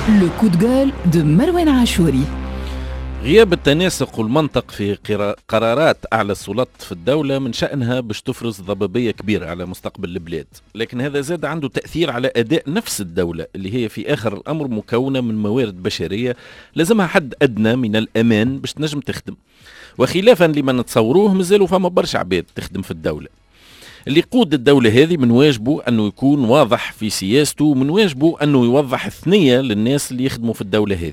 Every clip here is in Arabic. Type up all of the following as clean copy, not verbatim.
لو كو دو غول دو مروان عاشوري. غياب التناسق والمنطق في قرارات أعلى السلطات في الدولة من شأنها باش تفرز ضبابية كبيرة على مستقبل البلاد، لكن هذا زاد عنده تأثير على أداء نفس الدولة اللي هي في آخر الأمر مكونة من موارد بشرية لازمها حد أدنى من الأمان باش تنجم تخدم، وخلافا لما نتصوروه مازالوا فما برشا عباد تخدم في الدولة. اللي يقود الدولة هذه من واجبه أنه يكون واضح في سياسته، من واجبه أنه يوضح الثنية للناس اللي يخدموا في الدولة هذه.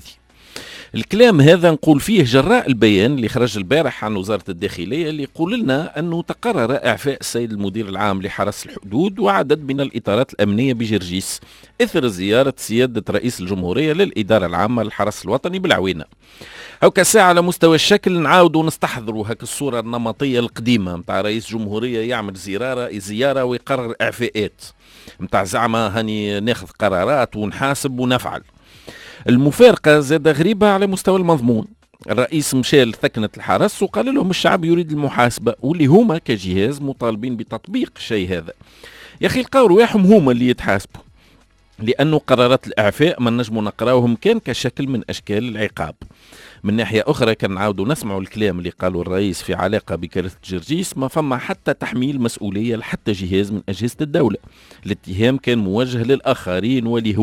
الكلام هذا نقول فيه جراء البيان اللي خرج البارح عن وزارة الداخلية اللي يقول لنا أنه تقرر إعفاء السيد المدير العام لحرس الحدود وعدد من الإطارات الأمنية بجرجيس إثر زيارة سيادة رئيس الجمهورية للإدارة العامة للحرس الوطني بالعوينة. هكا ساعة على مستوى الشكل نعاودوا نستحضروا هك الصورة النمطية القديمة متاع رئيس جمهورية يعمل زيارة ويقرر إعفاءات متاع زعما هاني ناخذ قرارات ونحاسب ونفعل. المفارقة زاد غريبة على مستوى المضمون. الرئيس مشى لثكنة الحرس وقال لهم الشعب يريد المحاسبة، واللي هما كجهاز مطالبين بتطبيق الشيء هذا. يا أخي لقاو رواحهم هما اللي يتحاسبوا، لأنه قرارات الإعفاء ما نجموا نقراوهم كان كشكل من أشكال العقاب. من ناحية أخرى كان نعاودوا نسمعوا الكلام اللي قالوا الرئيس في علاقة بكارثة جرجيس، ما فما حتى تحميل مسؤولية لحتى جهاز من أجهزة الدولة. الاتهام كان موجه للآخرين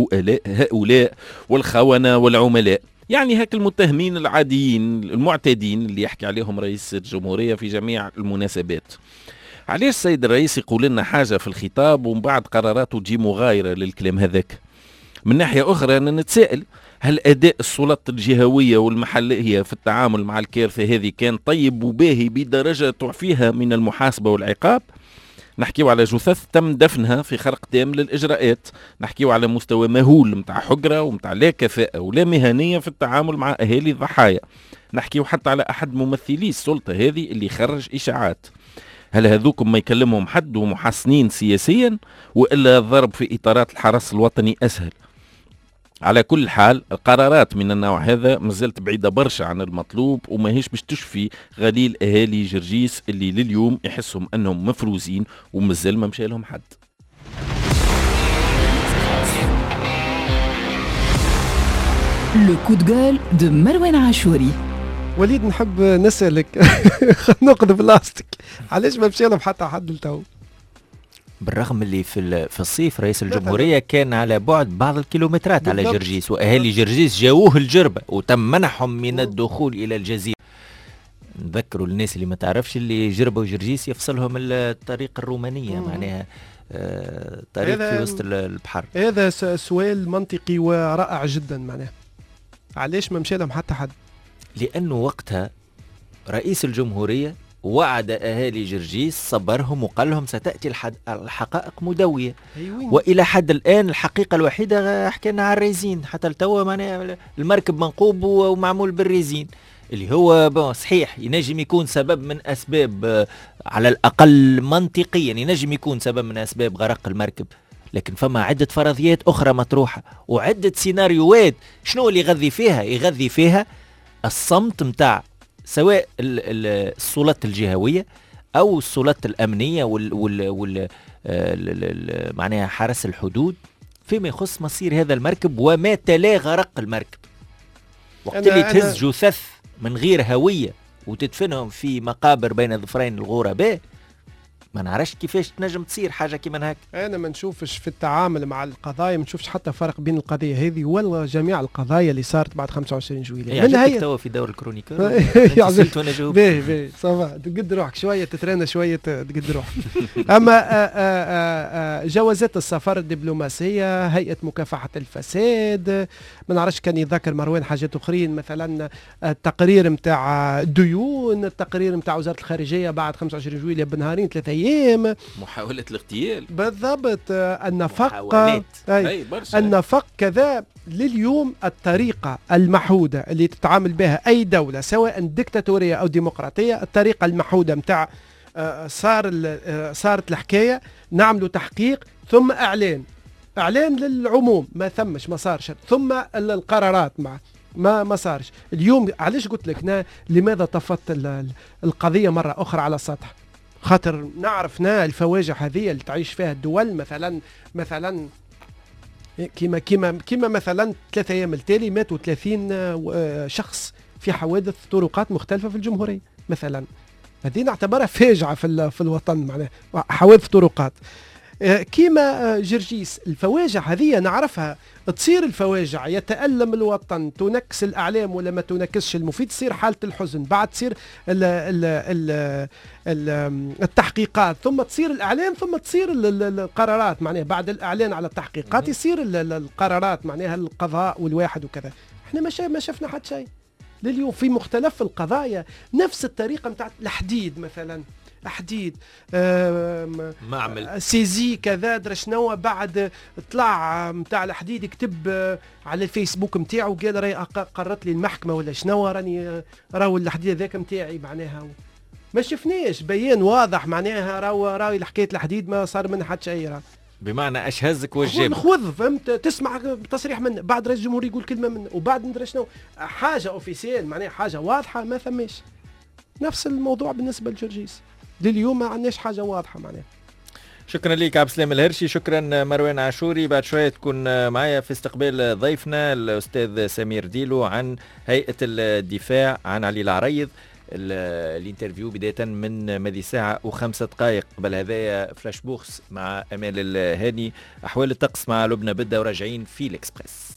ولهؤلاء والخونة والعملاء، يعني هك المتهمين العاديين المعتادين اللي يحكي عليهم رئيس الجمهورية في جميع المناسبات. علاش السيد الرئيس يقول لنا حاجة في الخطاب ومن بعد قراراته تجي مغايرة للكلام هذاك؟ من ناحية أخرى أنا نتسائل، هل أداء السلطات الجهوية والمحلية في التعامل مع الكارثة هذه كان طيب وباهي بدرجة تعفيها من المحاسبة والعقاب؟ نحكيو على جثث تم دفنها في خرق تام للإجراءات، نحكيو على مستوى مهول متاع حجرة ومتاع لا كفاءة ولا مهنية في التعامل مع أهالي الضحايا، نحكيو حتى على أحد ممثلي السلطة هذه اللي خرج إشاعات. هل هذوكم ما يكلمهم حد ومحسنين سياسيا، وإلا الضرب في إطارات الحرس الوطني أسهل؟ على كل حال القرارات من النوع هذا مازالت بعيدة برشا عن المطلوب، وماهيش باش تشفي غليل أهالي جرجيس اللي لليوم يحسهم أنهم مفروزين ومازال ما مشى لهم حد. لو كو دو غول دو مروان عاشوري. وليد نحب نسألك نقذف لاستيك، علاش ما مشى لهم حتى حد لتو؟ بالرغم اللي في الصيف رئيس الجمهورية كان على بعد بعض الكيلومترات على جرجيس، وأهالي جرجيس جاووه الجربة وتم منحهم من الدخول إلى الجزيرة. نذكروا الناس اللي ما تعرفش اللي جربوا جرجيس يفصلهم الطريق الرومانية، معناها طريق في وسط البحر. هذا سؤال منطقي ورائع جدا، معناها علاش ما مشى لهم حتى حد؟ لأنه وقتها رئيس الجمهورية وعد أهالي جرجيس، صبرهم وقال لهم ستأتي الحقائق مدوية. وإلى حد الآن الحقيقة الوحيدة حكينا على الريزين، حتى التوا معناها المركب منقوب ومعمول بالريزين، اللي هو صحيح ينجم يكون سبب من أسباب، على الأقل منطقيا ينجم يكون سبب من أسباب غرق المركب، لكن فما عدة فرضيات أخرى مطروحة وعدة سيناريوهات. شنو اللي يغذي فيها الصمت متاع سواء السلطات الجهوية أو السلطات الأمنية معناها حرس الحدود فيما يخص مصير هذا المركب وما تلا غرق المركب. وقت اللي تهز جثث من غير هوية وتدفنهم في مقابر بين ظفرين الغرباء، ما نعرفش كيفاش تنجم تصير حاجة كيما هيك. أنا ما نشوفش في التعامل مع القضايا، ما نشوفش حتى فرق بين القضية هذه ولا جميع القضايا اللي صارت بعد 25 جويلية. يعني توا في دور الكرونيكور سألت وانا جاوبت. باهي صافا تقد روحك شوية، تترانى شوية تقد روحك. أما جوازات السفر الدبلوماسية، هيئة مكافحة الفساد، ما نعرفش كان يذكر مروان حاجات أخرين، مثلا التقرير متاع ديون، التقرير متاع وزارة الخارجية بعد 25 جويلية بنهارين 3 أيام، محاولة الاغتيال بالضبط، النفق كذا. لليوم الطريقة المحودة اللي تتعامل بها أي دولة سواء ديكتاتورية أو ديمقراطية، الطريقة المحودة متاع صارت الحكاية نعملوا تحقيق ثم إعلان للعموم، ما صارش، ثم القرارات ما صارش. اليوم علاش قلت لك لماذا طفت القضية مرة أخرى على السطح؟ خاطر نعرفنا الفواجع هذه اللي تعيش فيها الدول، مثلا كيما مثلا 3 أيام التالي ماتوا 30 شخص في حوادث طرقات مختلفة في الجمهورية مثلا. هذه نعتبرها فاجعة في الوطن، معناها حوادث طرقات. كيما جرجيس الفواجع هذه نعرفها تصير، الفواجع يتألم الوطن، تنكس الأعلام ولا ما تنكسش المفيد، تصير حالة الحزن، بعد تصير ال ال ال ال التحقيقات، ثم تصير الإعلان، ثم تصير القرارات، معناها بعد الإعلان على التحقيقات يصير القرارات، معناها القضاء والواحد وكذا. احنا ما شفنا حد شيء لليوم في مختلف القضايا. نفس الطريقة متاع الحديد مثلا، حديد معمل سيزي كذا درا شنو، بعد طلع متاع الحديد يكتب على الفيسبوك متاعو قال راهي قررت لي المحكمة ولا شنو، راني راهو الحديد هذاك متاعي، معناها ما شفناش بيان واضح، معناها راهي حكاية الحديد ما صار منها حتى شيء. بمعنى اشهزك والجيب خذ فهمت، تسمع تصريح من بعد رئيس الجمهورية يقول كلمة من، وبعد ندري شنو حاجة اوفيسيال، معناها حاجة واضحة ما ثماش. نفس الموضوع بالنسبة لجرجيس، لليوم ما عندناش حاجة واضحة معناها. شكرا لك عبد السلام الهرشي، شكرا مروان عاشوري. بعد شوية تكون معايا في استقبال ضيفنا الأستاذ سمير ديلو عن هيئة الدفاع عن علي العريض. الانترفيو بداية من ماضي ساعة و5 دقائق. قبل هذايا فلاش بوكس مع أمال الهاني، أحوال الطقس مع لبنى بدة، وراجعين في الإكسبريس.